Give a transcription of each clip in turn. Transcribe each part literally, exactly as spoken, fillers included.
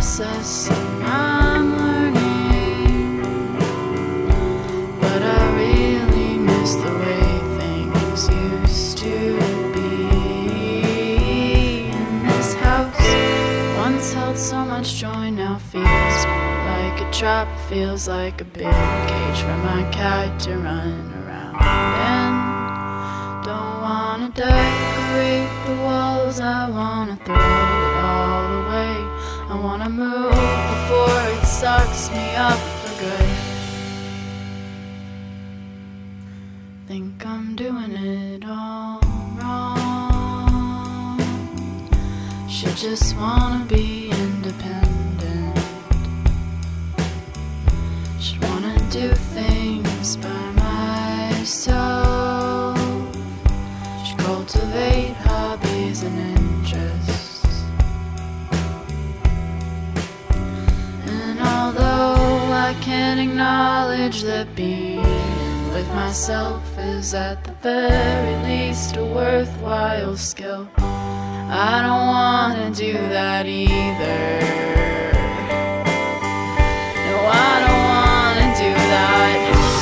process I'm learning, but I really miss the way things used to be. In this house, once held so much joy, now feels like a trap, feels like a big cage for my cat to run around in. Don't wanna decorate the walls, I wanna throw it all away. I wanna move before it sucks me up for good. Think I'm doing it all wrong. Should just wanna be independent. Should wanna do things by myself. Should cultivate hobbies and interests. And although I can't acknowledge that being with myself is at the very least a worthwhile skill, I don't wanna do that either. No, I don't wanna do that.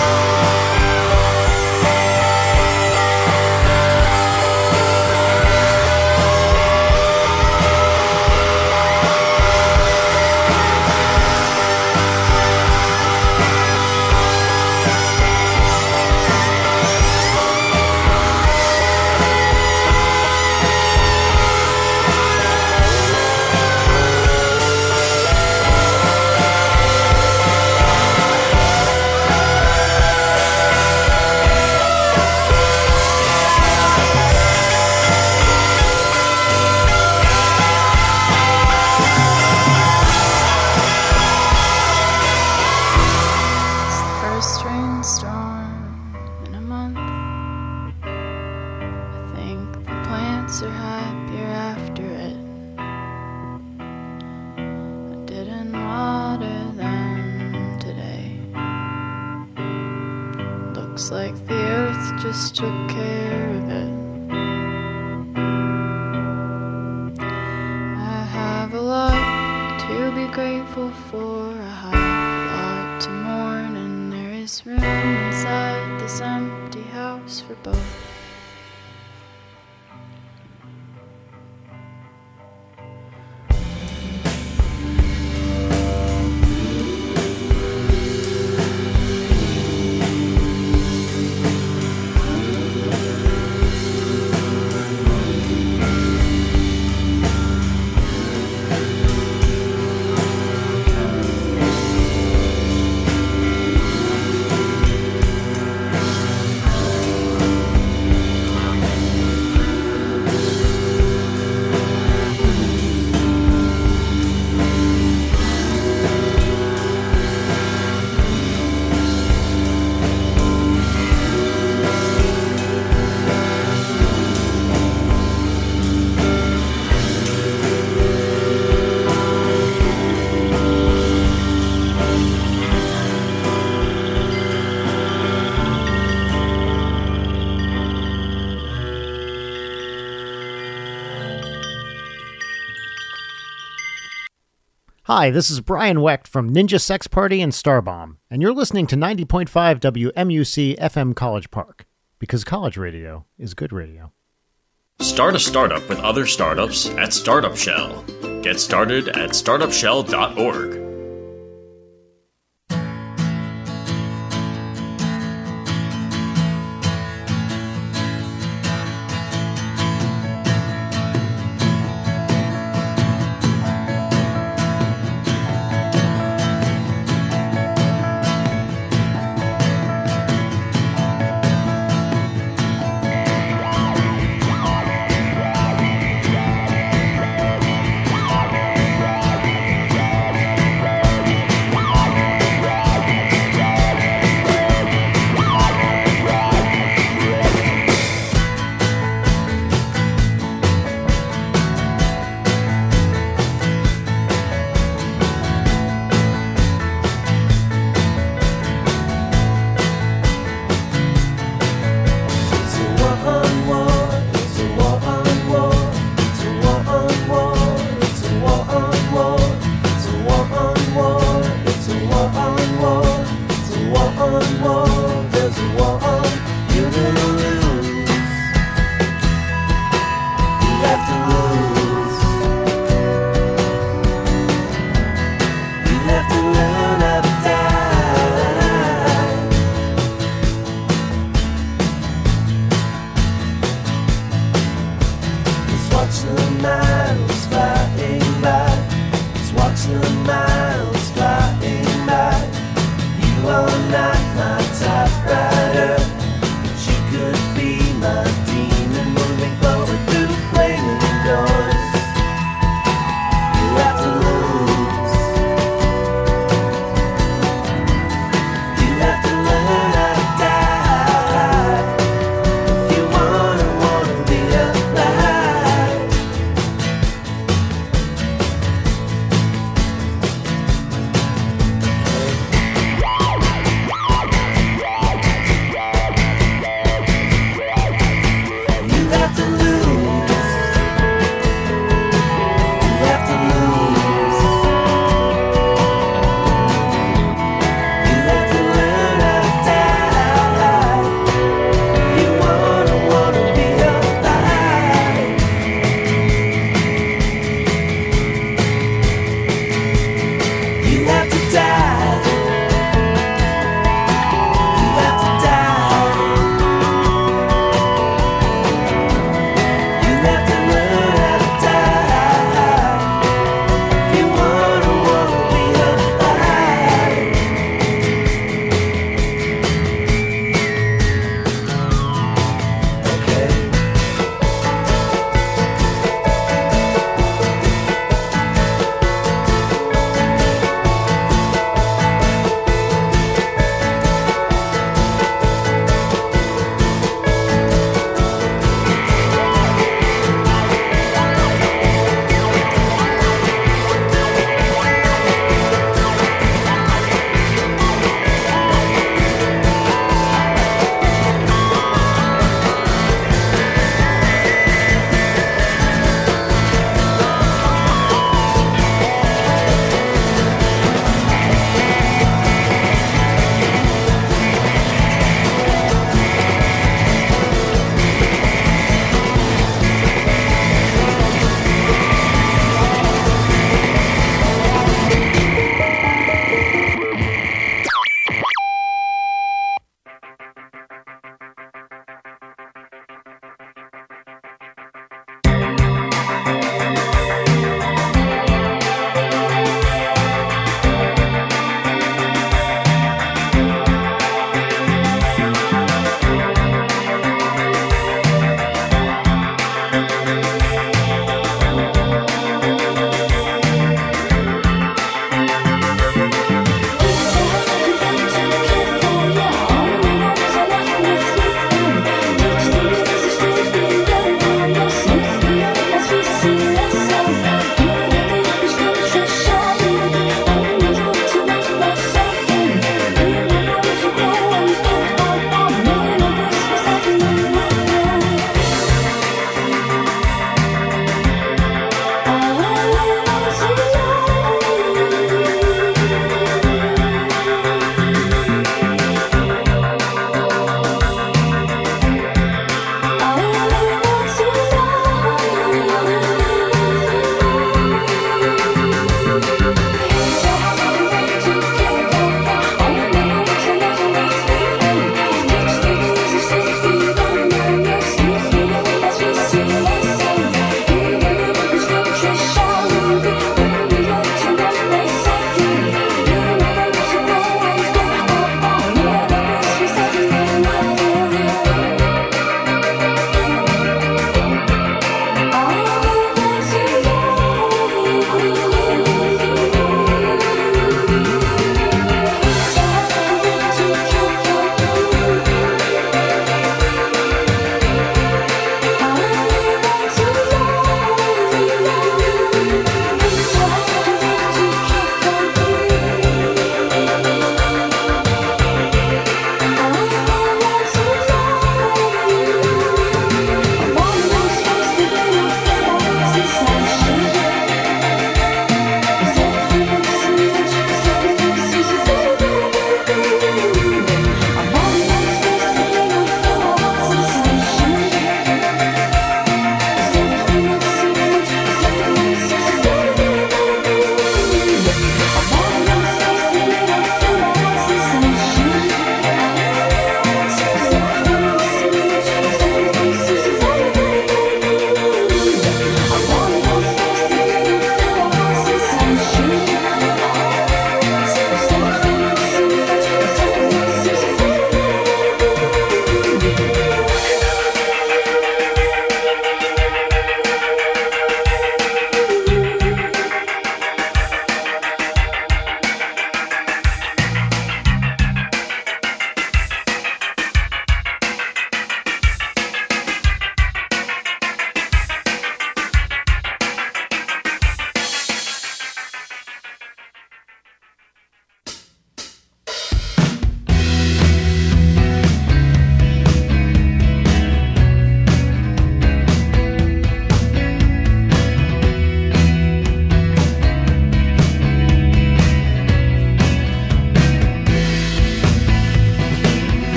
Like the earth just took care of it. I have a lot to be grateful for, I have a lot to mourn, and there is room inside this empty house for both. Hi, this is Brian Wecht from Ninja Sex Party and Starbomb, and you're listening to ninety point five W M U C F M College Park, because college radio is good radio. Start a startup with other startups at Startup Shell. Get started at startup shell dot org.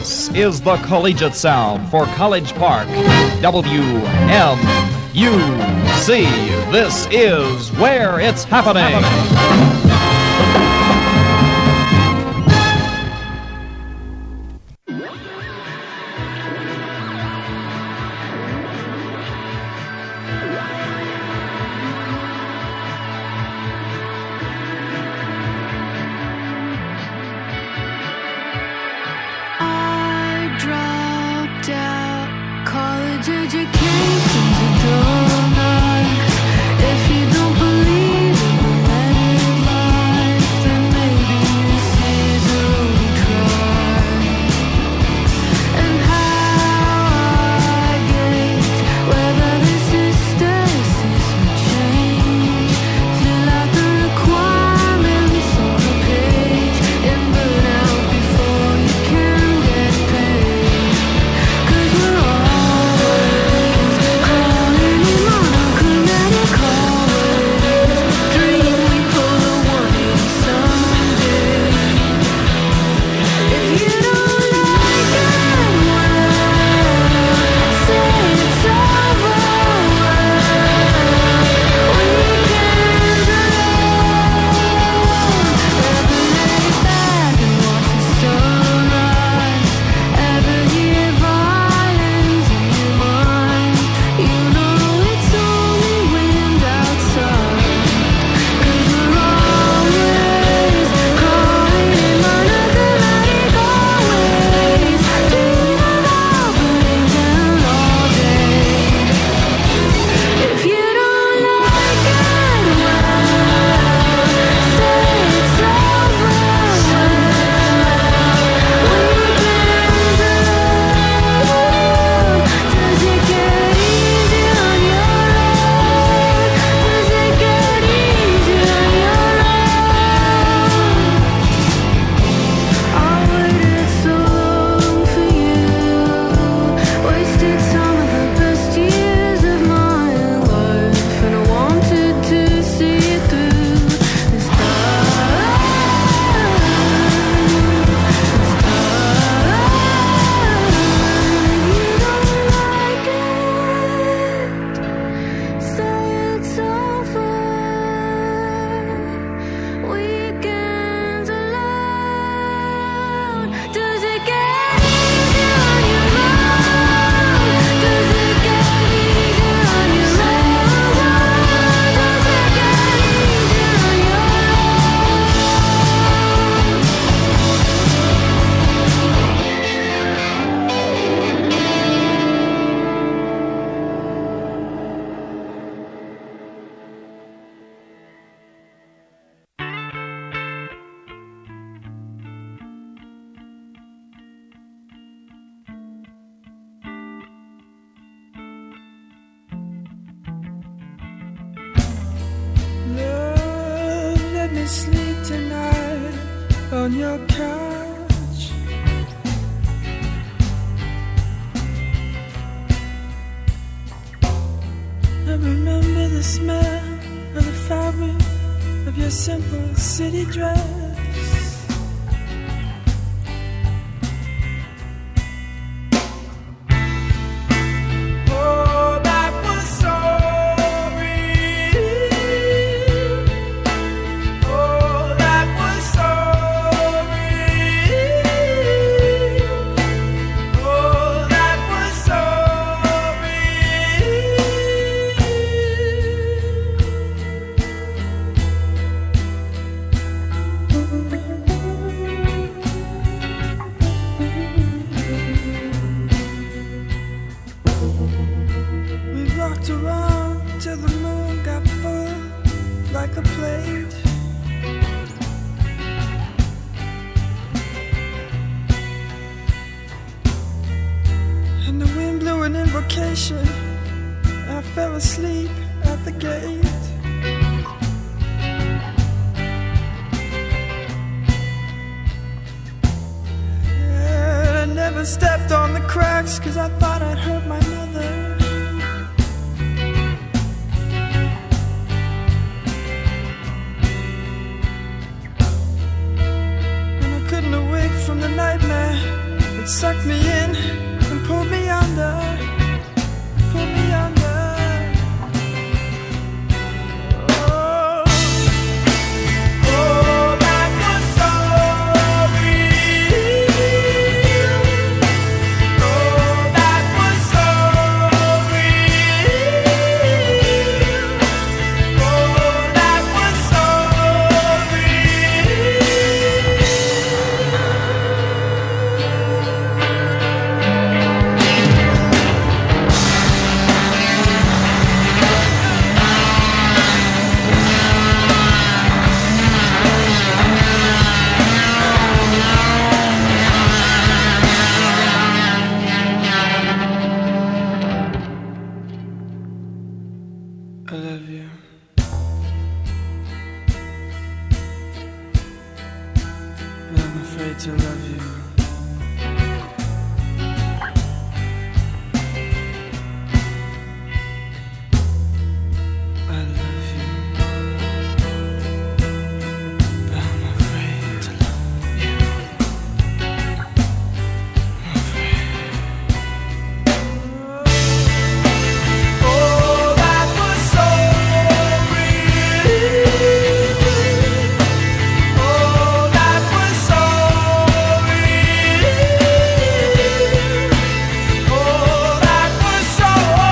This is the collegiate sound for College Park, W M U C. This is where it's happening. Sleep tonight on your couch. I remember the smell of the fabric of your simple city dress. I fell asleep at the gate. And I never stepped on the cracks, 'cause I thought I'd hurt my mother. And I couldn't awake from the nightmare that sucked pull me under, pull me under. Oh, oh, that was so real. Oh, that was so real. Oh, that was so I love you. But I'm afraid to love you. I love you. But I'm afraid to love you. I'm afraid. Oh, that was so real. Oh, that was so real. Oh, that was so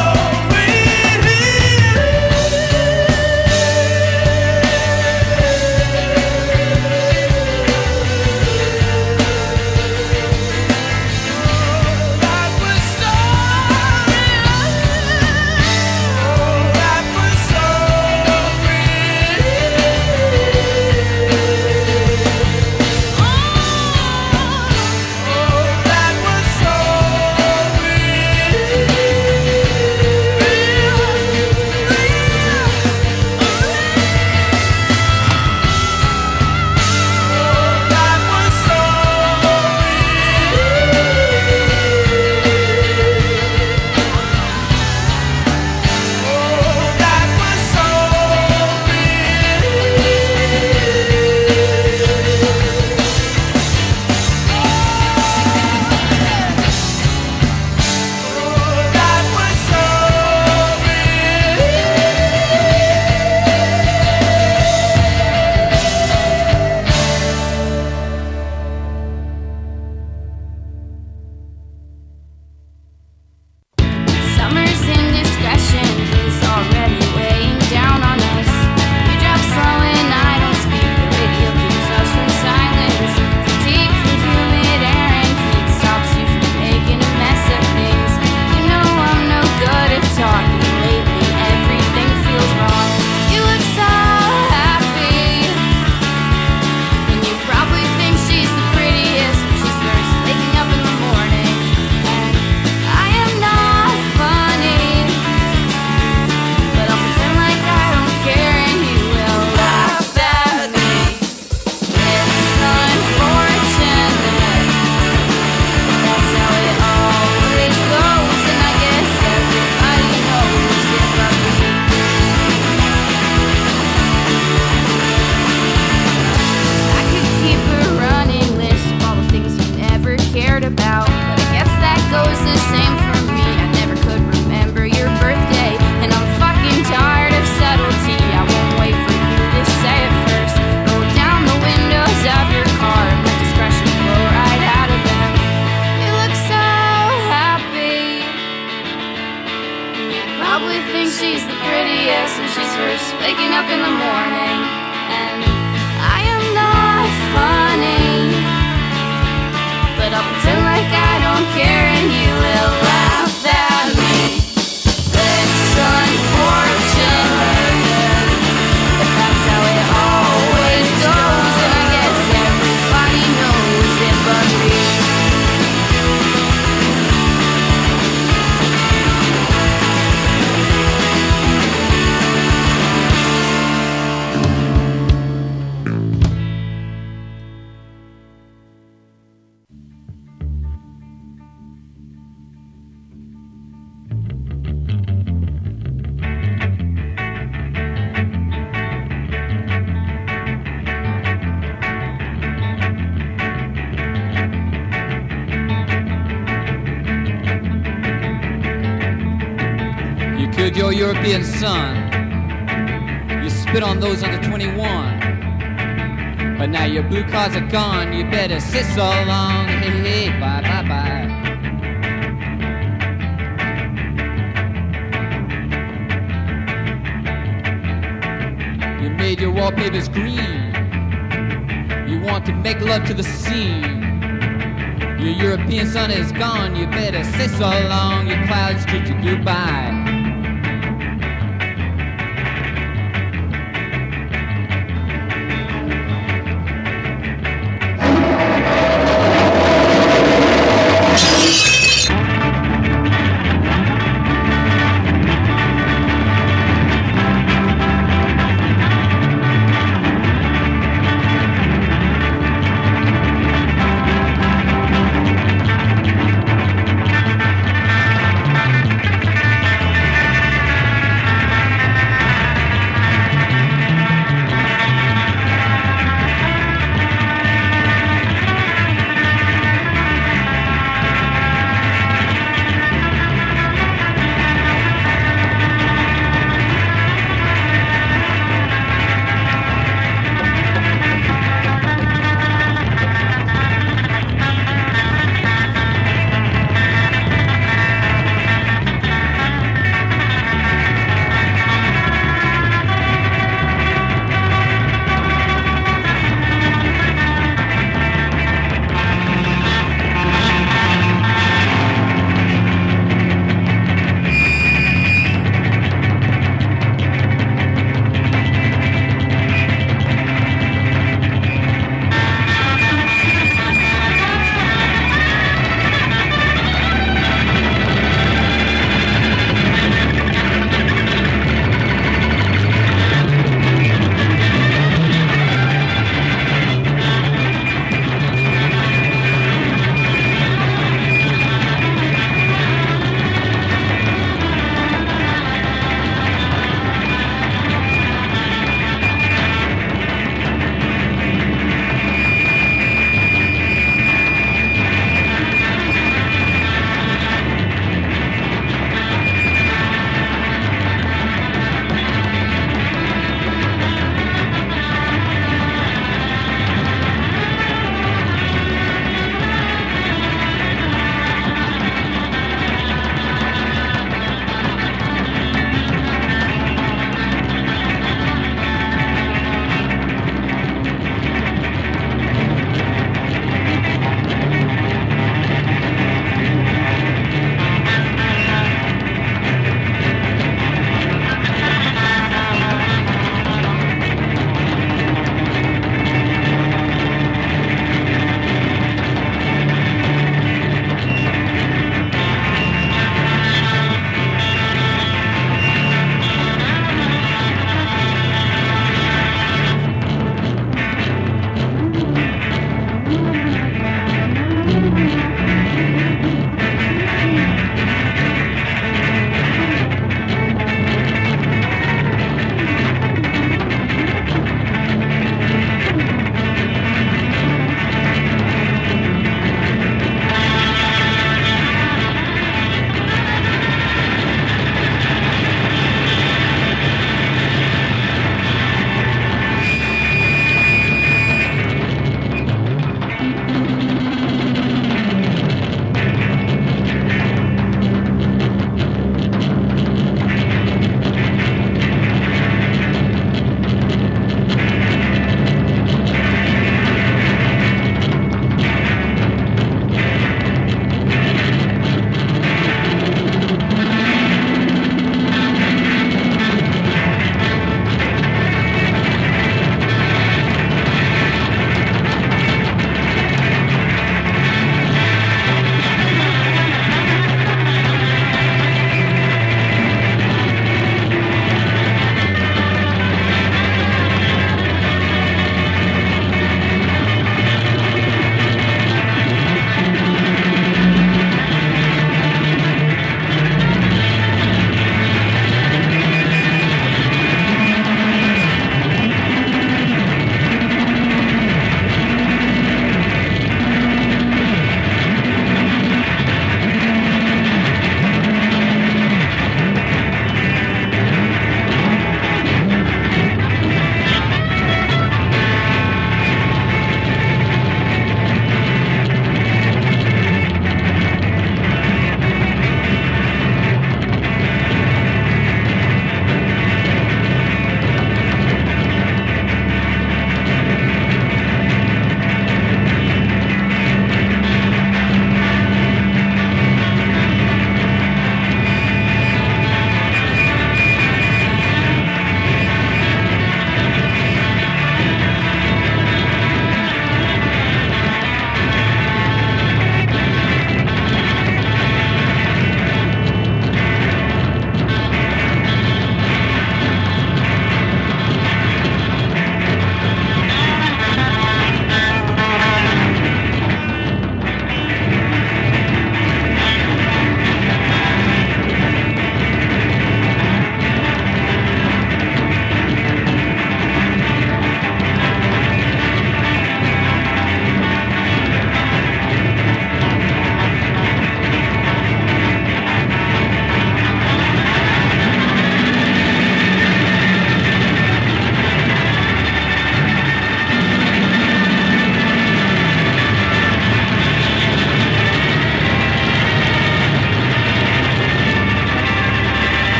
Summer's indiscretion is already weighing down on us. You drive slow and I don't speak. The radio keeps us from silence. Fatigue from humid air and heat stops you from making a mess of things. You know I'm no good at talking. Lately everything feels wrong. You look so happy, and you probably think she's the prettiest when she's first waking up in the morning. And I am not funny, but I'll pretend like I don't care and you will laugh at me. It's unfortunate, that's how it always goes, and I guess everybody knows it but me. I could keep a running list of all the things you never cared about, but I guess that goes the same for me. I never could remember your birthday, and I'm fucking tired of subtlety. I won't wait for you to say it first. Roll down the windows of your car and let discretion blow right out of them. You look so happy, and you probably think she's the prettiest when she's first waking up in the morning. And I am not funny, but I'll pretend like I don't care and you will laugh at me. It's unfortunate, but that's how it always goes, and I guess everybody knows it but me. killed your European son. You spit on those under twenty-one. But now your blue cards are gone. You better sit so long. Hey, hey, bye, bye, bye. You made your wallpapers green. You want to make love to the scene. Your European sun is gone. You better say so long. Your clouds treat you goodbye.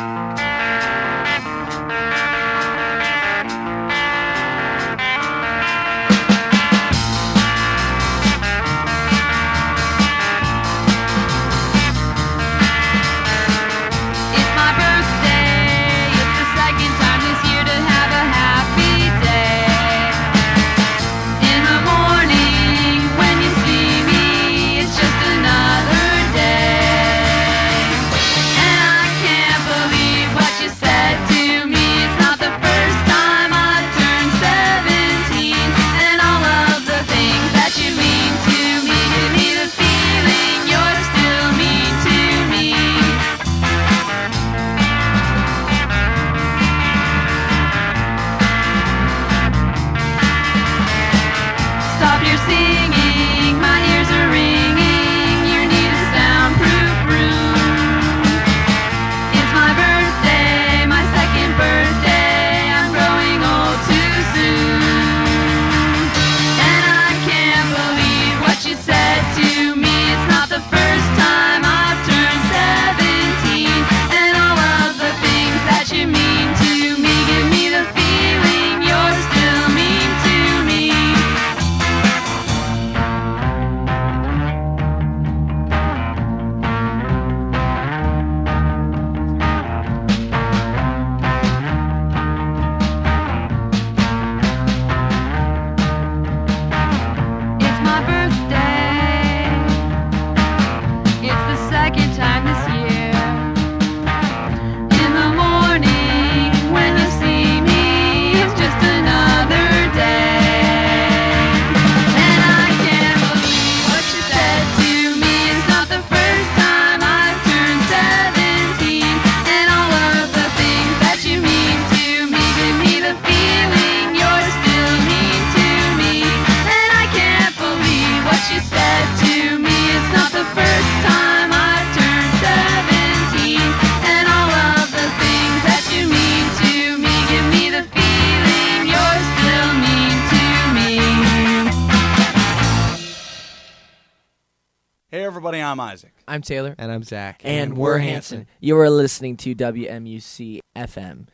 everybody, I'm Isaac. I'm Taylor. And I'm Zach. And, and we're Hanson. Hanson. You are listening to W M U C F M.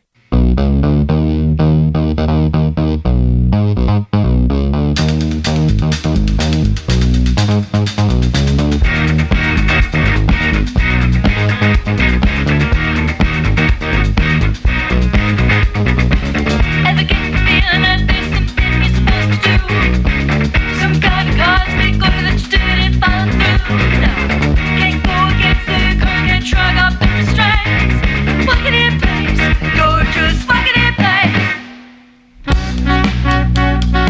You're just fucking in place.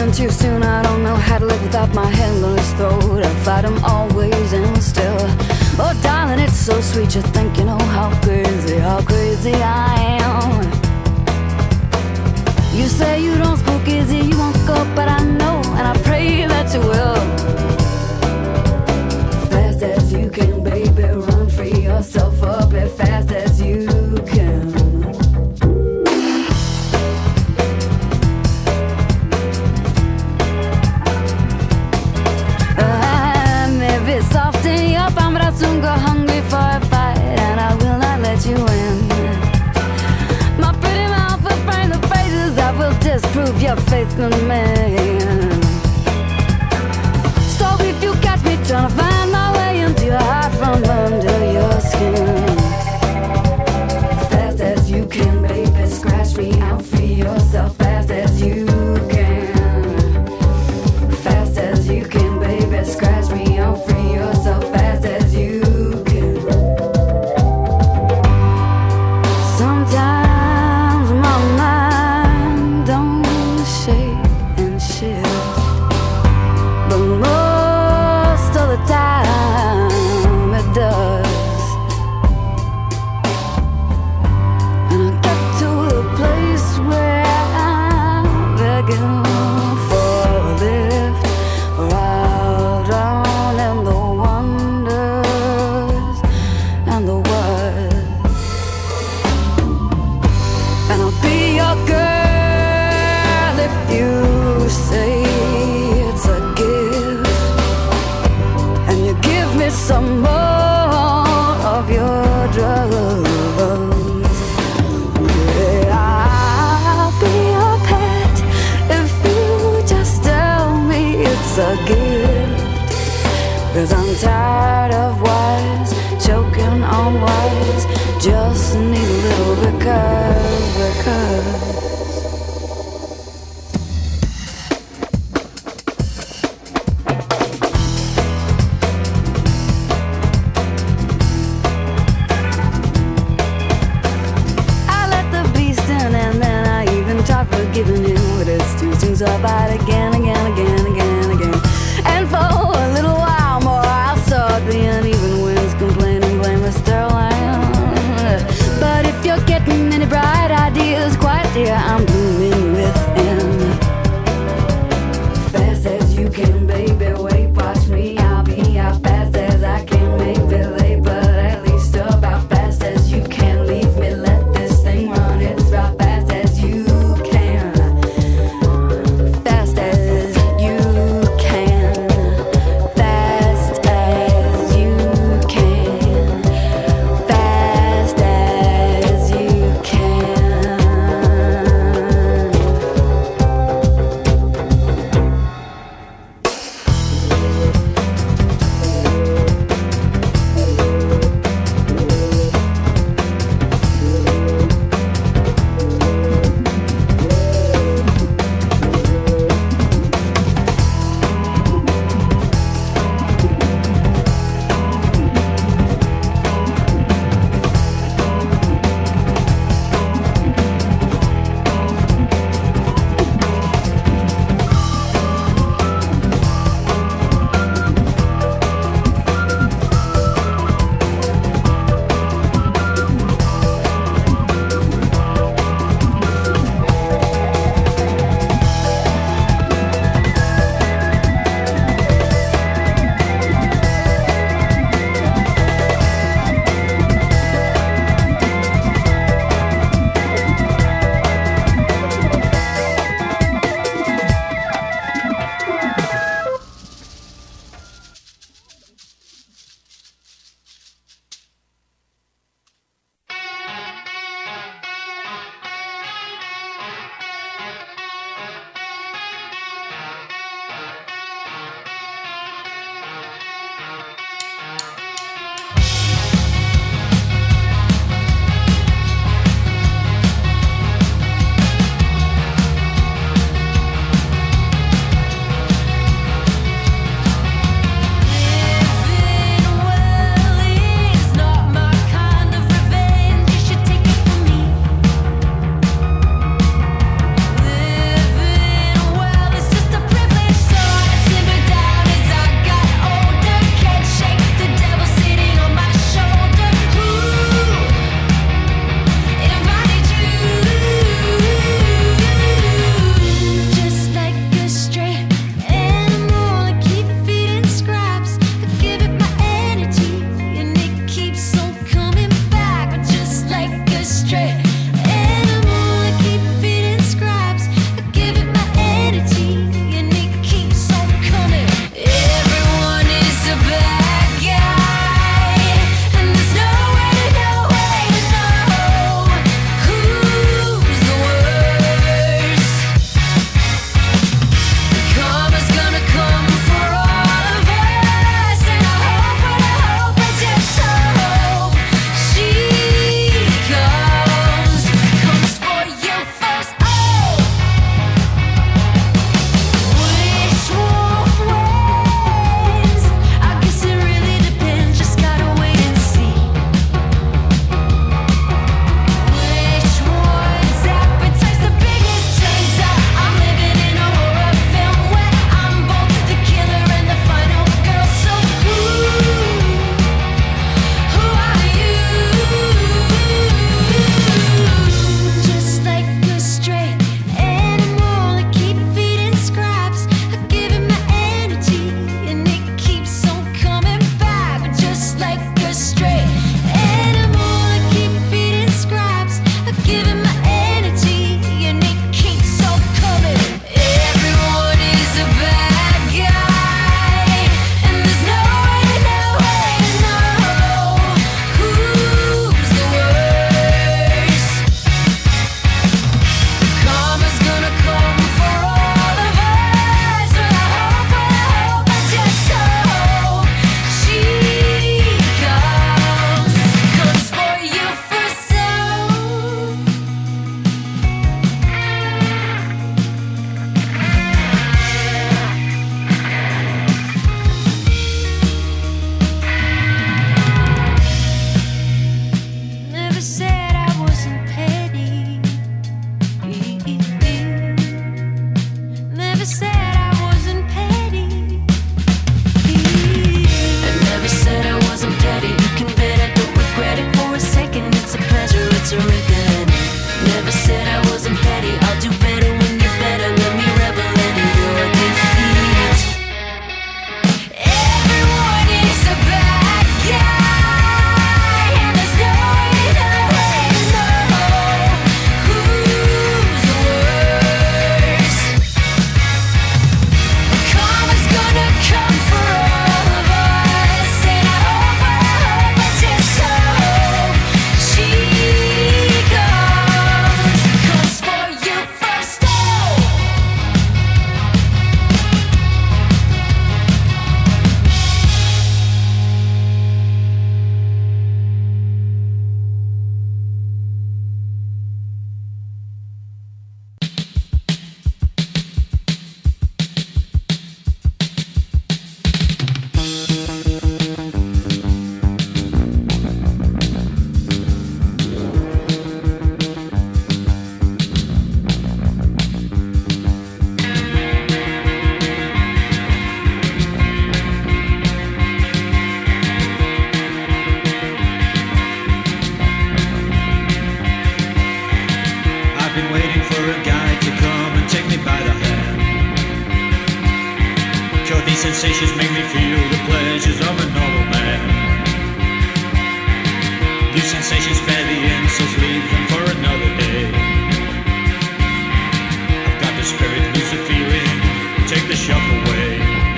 leaving too soon. I don't know how to live without my hand on his throat. I fight him always and still. Oh, darling, it's so sweet. You think you know how crazy, how crazy I am. You say you don't spook easy, you won't go, but I know, and I pray that you will. Fast as you can, baby, run, free yourself up as fast as you can. Uh, maybe soften your palm, but I'll soon go hungry for a fight, and I will not let you in. My pretty mouth will frame the phrases that will disprove your faith in me. So if you catch me trying to find my way into your heart from under your skin, fast as you can, baby, scratch me out, free yourself fast as you can. Fast as you can, baby, scratch me out, free yourself fast as you can. Sometimes my mind don't shake and shake. sensations make me feel the pleasures of a normal man. These sensations spare the insults, leave them for another day. I've got the spirit, lose the feeling, take the shock away.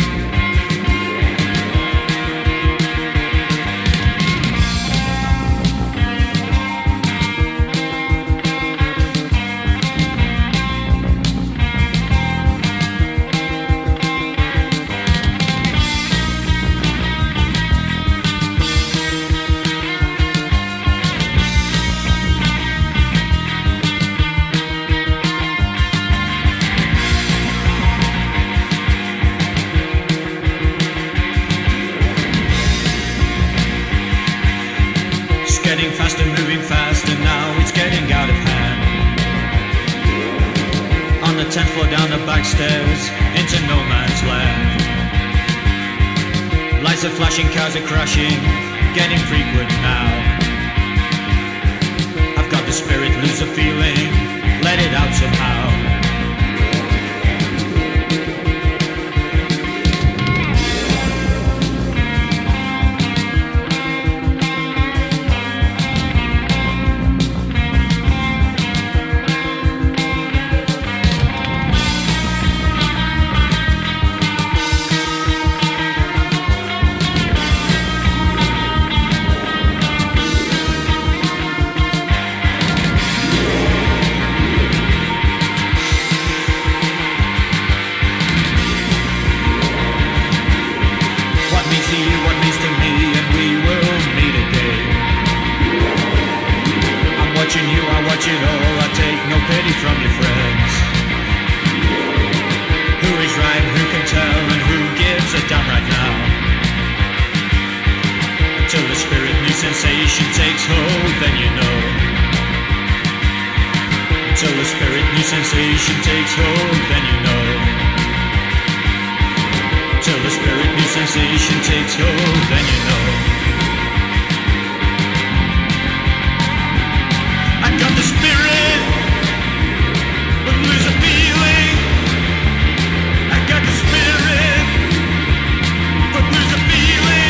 Getting faster, moving faster, now it's getting out of hand. On the tenth floor, down the back stairs, into no man's land. Lights are flashing, cars are crashing, getting frequent now. I've got the spirit, lose the feeling, let it out somehow. Sensation takes hold, then you know. Till the spirit new sensation takes hold, then you know. Till the spirit new sensation takes hold, then you know. I got the spirit, but lose a feeling. I got the spirit, but lose a feeling.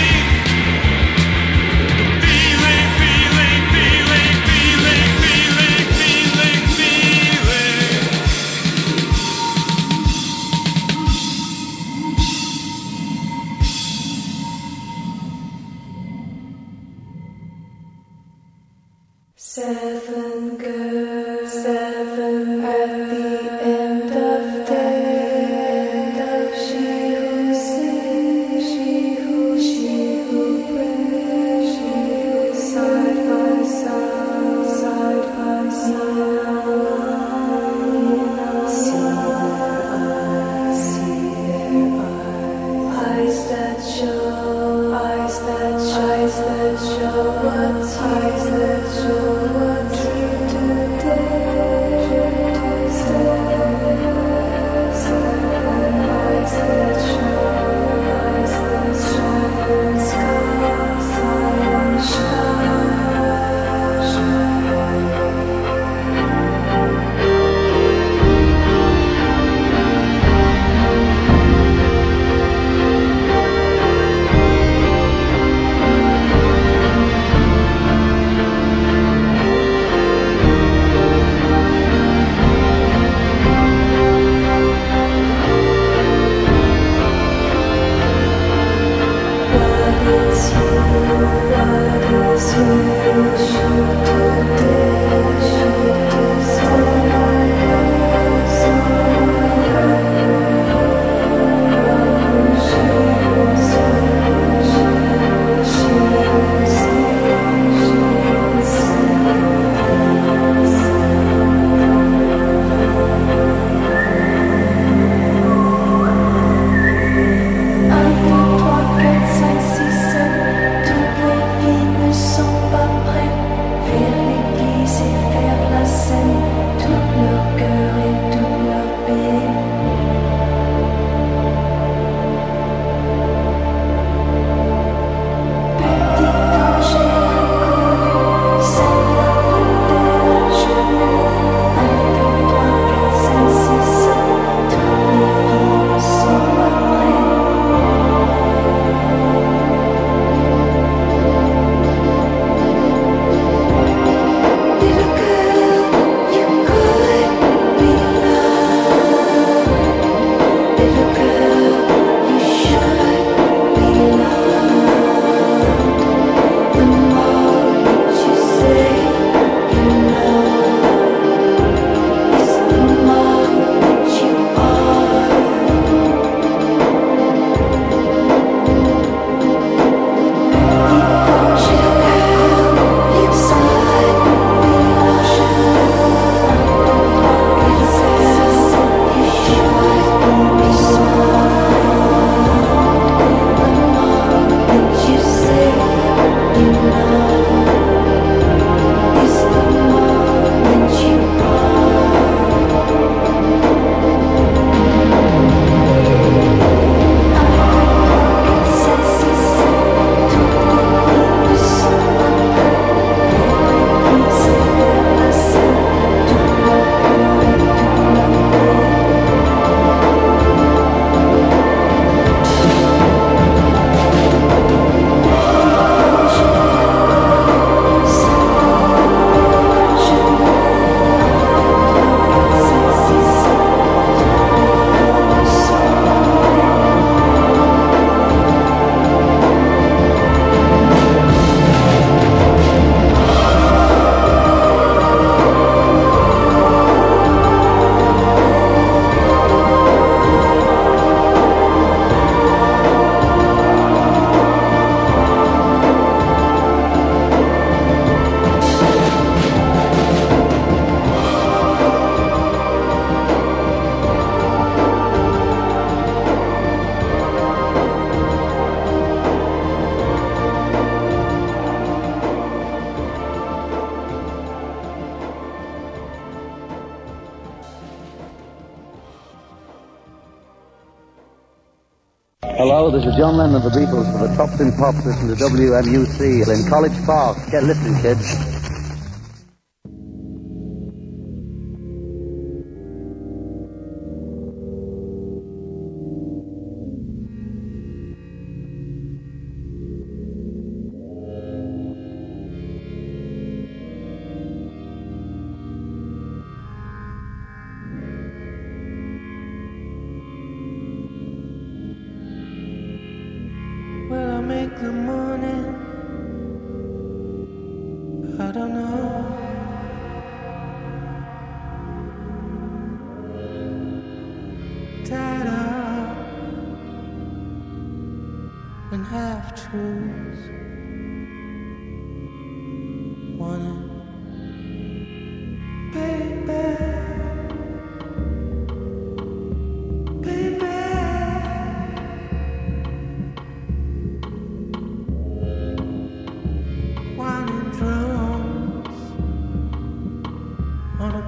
Seven girls, seven at the end of day. She who sings, she who, she who prays, she who side by side, side by side. See their eyes, see their eyes, eyes that show, eyes that show, eyes that show what, eyes that show. Hello, this is John Lennon of the Beatles for the Tops in Pops. Listen to W M U C in College Park. Get listening, kids. Will I make the morning? I don't know. Tied up and half truths. Wanna, baby.